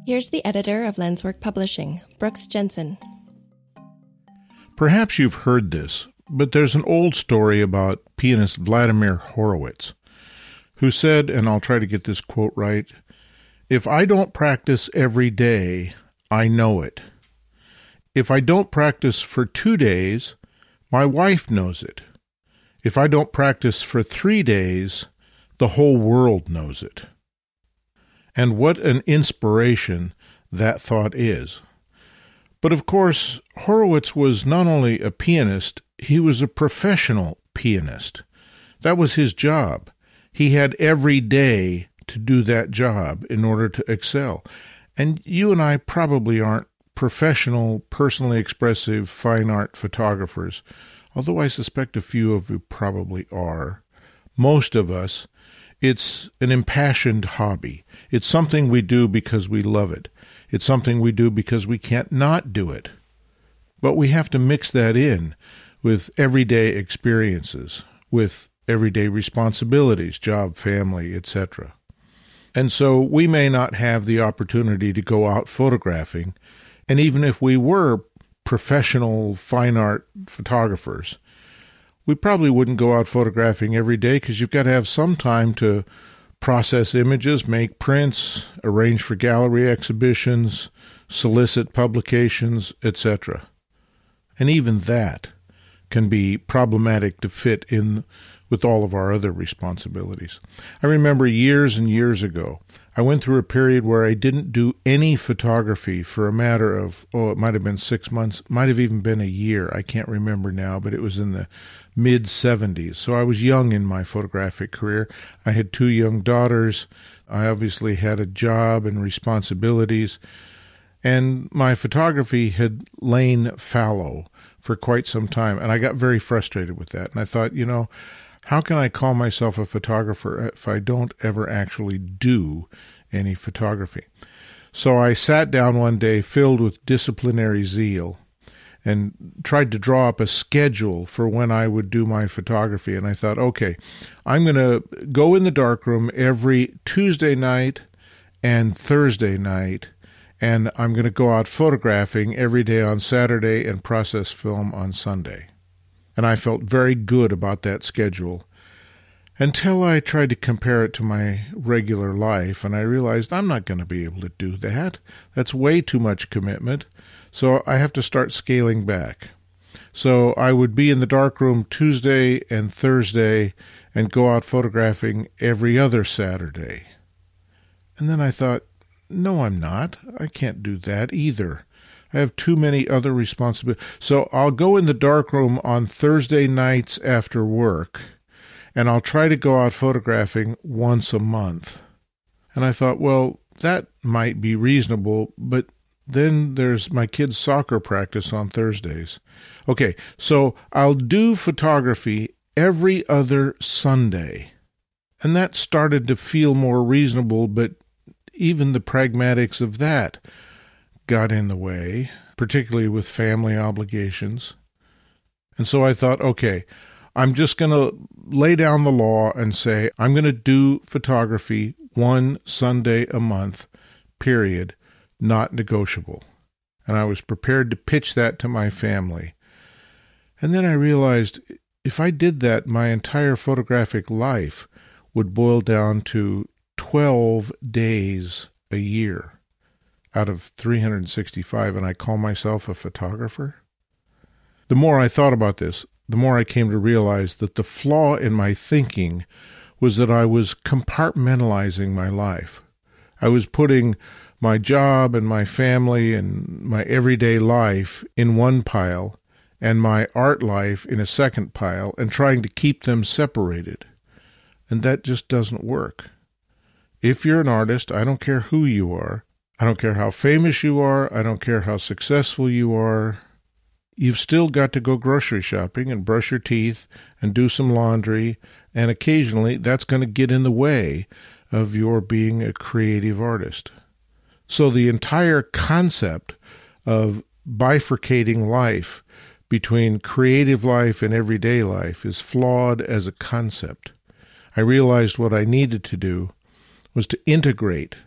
Here's the editor of Lenswork Publishing, Brooks Jensen. Perhaps you've heard this, but there's an old story about pianist Vladimir Horowitz, who said, and I'll try to get this quote right, "If I don't practice every day, I know it. If I don't practice for 2 days, my wife knows it. If I don't practice for 3 days, the whole world knows it." And what an inspiration that thought is. But of course, Horowitz was not only a pianist, he was a professional pianist. That was his job. He had every day to do that job in order to excel. And you and I probably aren't professional, personally expressive fine art photographers, although I suspect a few of you probably are. Most of us, it's an impassioned hobby. It's something we do because we love it. It's something we do because we can't not do it. But we have to mix that in with everyday experiences, with everyday responsibilities, job, family, etc. And so we may not have the opportunity to go out photographing, and even if we were professional fine art photographers, we probably wouldn't go out photographing every day because you've got to have some time to process images, make prints, arrange for gallery exhibitions, solicit publications, etc. And even that can be problematic to fit in with all of our other responsibilities. I remember years and years ago, I went through a period where I didn't do any photography for a matter of, it might have been 6 months, might have even been a year. I can't remember now, but it was in the mid-70s. So I was young in my photographic career. I had 2 young daughters. I obviously had a job and responsibilities. And my photography had lain fallow for quite some time. And I got very frustrated with that. And I thought, how can I call myself a photographer if I don't ever actually do any photography? So I sat down one day filled with disciplinary zeal and tried to draw up a schedule for when I would do my photography. And I thought, okay, I'm going to go in the darkroom every Tuesday night and Thursday night, and I'm going to go out photographing every day on Saturday and process film on Sunday. And I felt very good about that schedule until I tried to compare it to my regular life, and I realized I'm not going to be able to do that. That's way too much commitment, so I have to start scaling back. So I would be in the darkroom Tuesday and Thursday and go out photographing every other Saturday. And then I thought, no, I'm not. I can't do that either. I have too many other responsibilities. So I'll go in the darkroom on Thursday nights after work, and I'll try to go out photographing once a month. And I thought, well, that might be reasonable, but then there's my kids' soccer practice on Thursdays. Okay, so I'll do photography every other Sunday. And that started to feel more reasonable, but even the pragmatics of that got in the way, particularly with family obligations. And so I thought, okay, I'm just going to lay down the law and say I'm going to do photography one Sunday a month, period, not negotiable. And I was prepared to pitch that to my family. And then I realized if I did that, my entire photographic life would boil down to 12 days a year out of 365, and I call myself a photographer? The more I thought about this, the more I came to realize that the flaw in my thinking was that I was compartmentalizing my life. I was putting my job and my family and my everyday life in one pile and my art life in a second pile and trying to keep them separated. And that just doesn't work. If you're an artist, I don't care who you are, I don't care how famous you are, I don't care how successful you are, you've still got to go grocery shopping and brush your teeth and do some laundry, and occasionally that's going to get in the way of your being a creative artist. So the entire concept of bifurcating life between creative life and everyday life is flawed as a concept. I realized what I needed to do was to integrate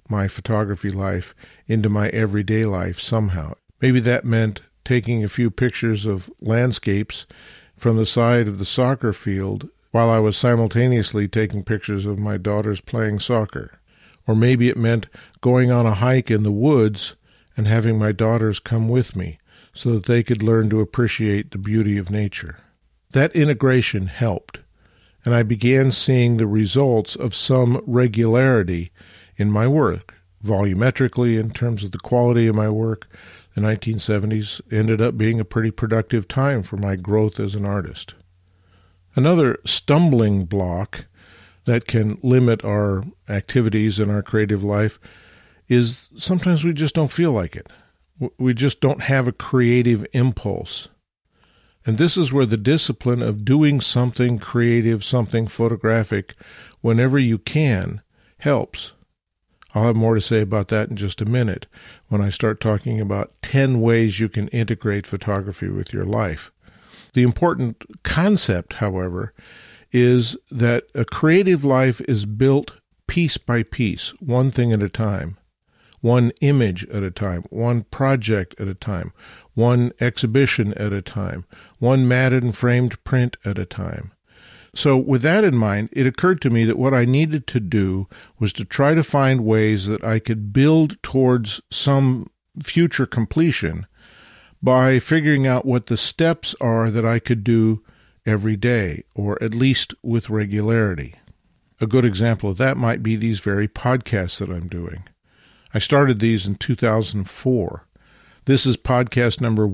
my photography life into my everyday life somehow. Maybe that meant taking a few pictures of landscapes from the side of the soccer field while I was simultaneously taking pictures of my daughters playing soccer. Or maybe it meant going on a hike in the woods and having my daughters come with me so that they could learn to appreciate the beauty of nature. That integration helped, and I began seeing the results of some regularity in my work. Volumetrically, in terms of the quality of my work, the 1970s ended up being a pretty productive time for my growth as an artist. Another stumbling block that can limit our activities in our creative life is sometimes we just don't feel like it. We just don't have a creative impulse. And this is where the discipline of doing something creative, something photographic, whenever you can, helps. I'll have more to say about that in just a minute when I start talking about 10 ways you can integrate photography with your life. The important concept, however, is that a creative life is built piece by piece, one thing at a time, one image at a time, one project at a time, one exhibition at a time, one matted and framed print at a time. So with that in mind, it occurred to me that what I needed to do was to try to find ways that I could build towards some future completion by figuring out what the steps are that I could do every day, or at least with regularity. A good example of that might be these very podcasts that I'm doing. I started these in 2004. This is podcast number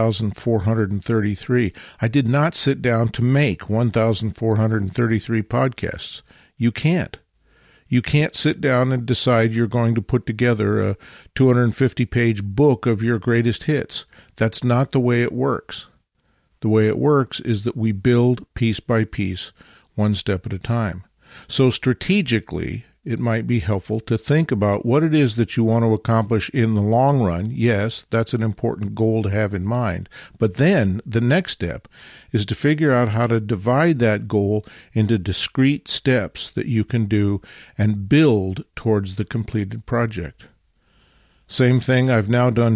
1433. I did not sit down to make 1433 podcasts. You can't. You can't sit down and decide you're going to put together a 250-page book of your greatest hits. That's not the way it works. The way it works is that we build piece by piece, one step at a time. So strategically, it might be helpful to think about what it is that you want to accomplish in the long run. Yes, that's an important goal to have in mind. But then the next step is to figure out how to divide that goal into discrete steps that you can do and build towards the completed project. Same thing, I've now done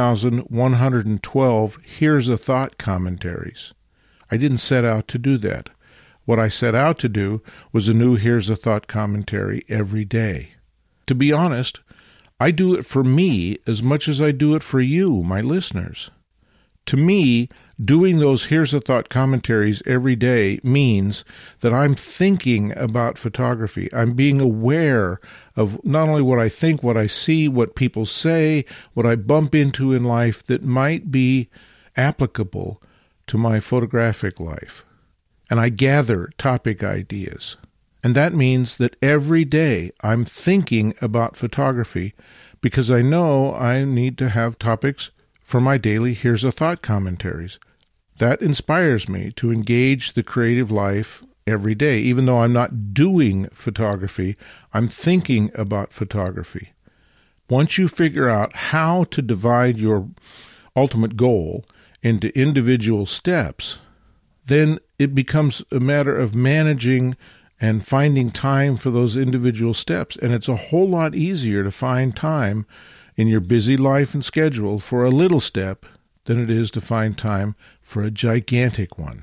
2,112 Here's a Thought commentaries. I didn't set out to do that. What I set out to do was a new Here's a Thought commentary every day. To be honest, I do it for me as much as I do it for you, my listeners. To me, doing those Here's a Thought commentaries every day means that I'm thinking about photography. I'm being aware of not only what I think, what I see, what people say, what I bump into in life that might be applicable to my photographic life. And I gather topic ideas. And that means that every day I'm thinking about photography because I know I need to have topics for my daily Here's a Thought commentaries. That inspires me to engage the creative life every day. Even though I'm not doing photography, I'm thinking about photography. Once you figure out how to divide your ultimate goal into individual steps, then it becomes a matter of managing and finding time for those individual steps. And it's a whole lot easier to find time in your busy life and schedule for a little step than it is to find time for a gigantic one.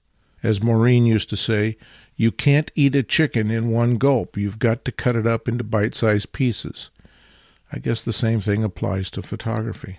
As Maureen used to say, you can't eat a chicken in one gulp. You've got to cut it up into bite-sized pieces. I guess the same thing applies to photography.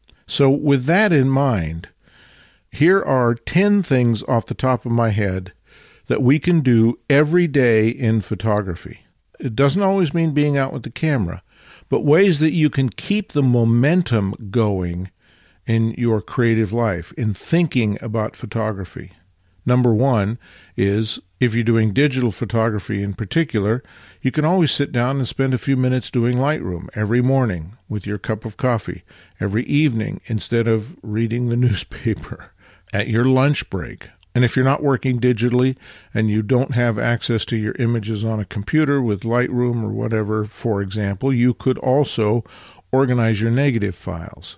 So with that in mind, here are 10 things off the top of my head that we can do every day in photography. It doesn't always mean being out with the camera, but ways that you can keep the momentum going in your creative life, in thinking about photography. Number one is, if you're doing digital photography in particular, you can always sit down and spend a few minutes doing Lightroom every morning with your cup of coffee, every evening instead of reading the newspaper, at your lunch break. And if you're not working digitally and you don't have access to your images on a computer with Lightroom or whatever, for example, you could also organize your negative files.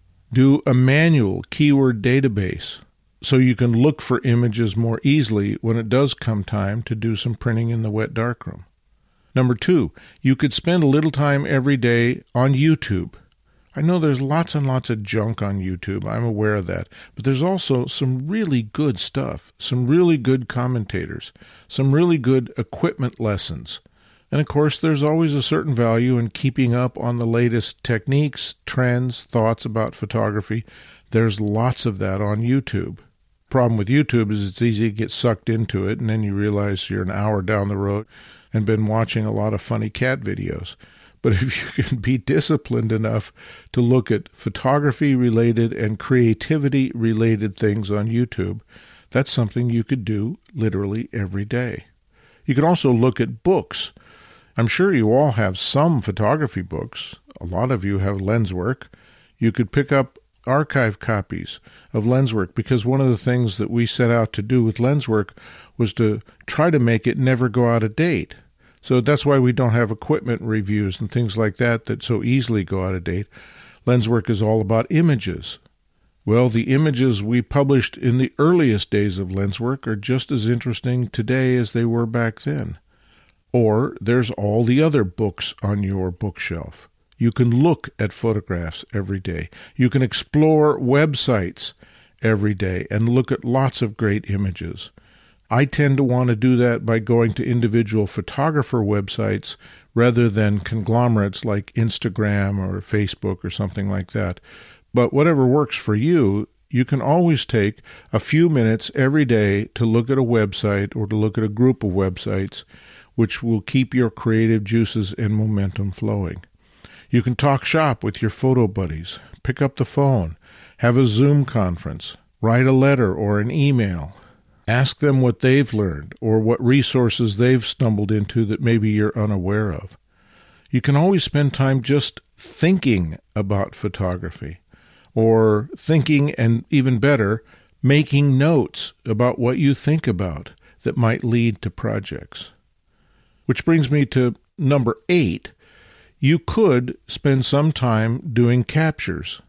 Do a manual keyword database so you can look for images more easily when it does come time to do some printing in the wet darkroom. Number 2, you could spend a little time every day on YouTube. I know there's lots and lots of junk on YouTube. I'm aware of that. But there's also some really good stuff, some really good commentators, some really good equipment lessons. And of course, there's always a certain value in keeping up on the latest techniques, trends, thoughts about photography. There's lots of that on YouTube. Problem with YouTube is it's easy to get sucked into it, and then you realize you're an hour down the road and been watching a lot of funny cat videos. But if you can be disciplined enough to look at photography-related and creativity-related things on YouTube, that's something you could do literally every day. You can also look at books. I'm sure you all have some photography books. A lot of you have LensWork. You could pick up archive copies of LensWork, because one of the things that we set out to do with LensWork was to try to make it never go out of date. So that's why we don't have equipment reviews and things like that that so easily go out of date. LensWork is all about images. Well, the images we published in the earliest days of LensWork are just as interesting today as they were back then. Or there's all the other books on your bookshelf. You can look at photographs every day. You can explore websites every day and look at lots of great images. I tend to want to do that by going to individual photographer websites rather than conglomerates like Instagram or Facebook or something like that. But whatever works for you, you can always take a few minutes every day to look at a website or to look at a group of websites, which will keep your creative juices and momentum flowing. You can talk shop with your photo buddies, pick up the phone, have a Zoom conference, write a letter or an email, ask them what they've learned or what resources they've stumbled into that maybe you're unaware of. You can always spend time just thinking about photography, or thinking, and even better, making notes about what you think about that might lead to projects. Which brings me to number 8. You could spend some time doing captures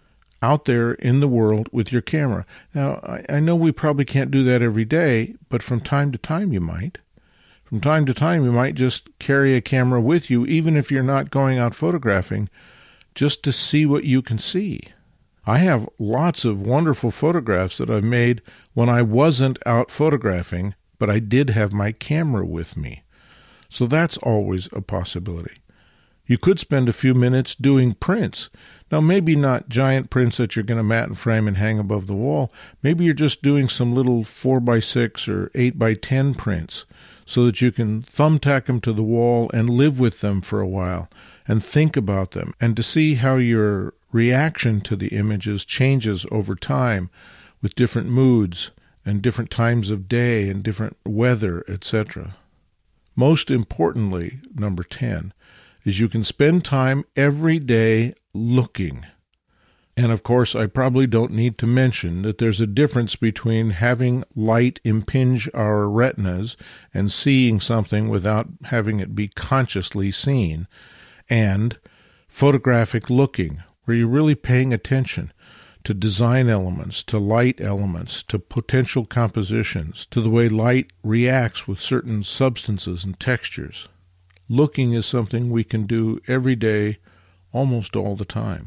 out there in the world with your camera. Now, I know we probably can't do that every day, but from time to time you might. From time to time you might just carry a camera with you, even if you're not going out photographing, just to see what you can see. I have lots of wonderful photographs that I've made when I wasn't out photographing, but I did have my camera with me. So that's always a possibility. You could spend a few minutes doing prints. Now, maybe not giant prints that you're going to mat and frame and hang above the wall. Maybe you're just doing some little 4x6 or 8x10 prints so that you can thumbtack them to the wall and live with them for a while and think about them, and to see how your reaction to the images changes over time with different moods and different times of day and different weather, etc. Most importantly, number 10, is you can spend time every day looking. And of course, I probably don't need to mention that there's a difference between having light impinge our retinas and seeing something without having it be consciously seen, and photographic looking, where you're really paying attention to design elements, to light elements, to potential compositions, to the way light reacts with certain substances and textures. Looking is something we can do every day, almost all the time.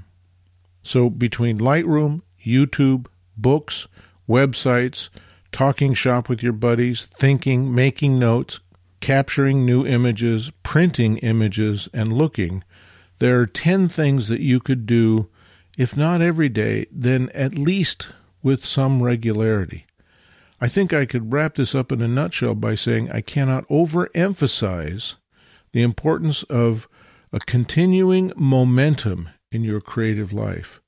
So between Lightroom, YouTube, books, websites, talking shop with your buddies, thinking, making notes, capturing new images, printing images, and looking, there are 10 things that you could do, if not every day, then at least with some regularity. I think I could wrap this up in a nutshell by saying I cannot overemphasize the importance of a continuing momentum in your creative life.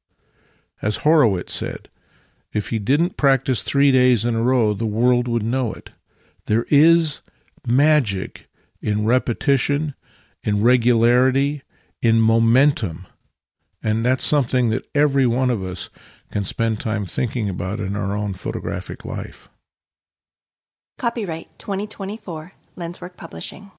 As Horowitz said, if he didn't practice 3 days in a row, the world would know it. There is magic in repetition, in regularity, in momentum, and that's something that every one of us can spend time thinking about in our own photographic life. Copyright 2024, LensWork Publishing.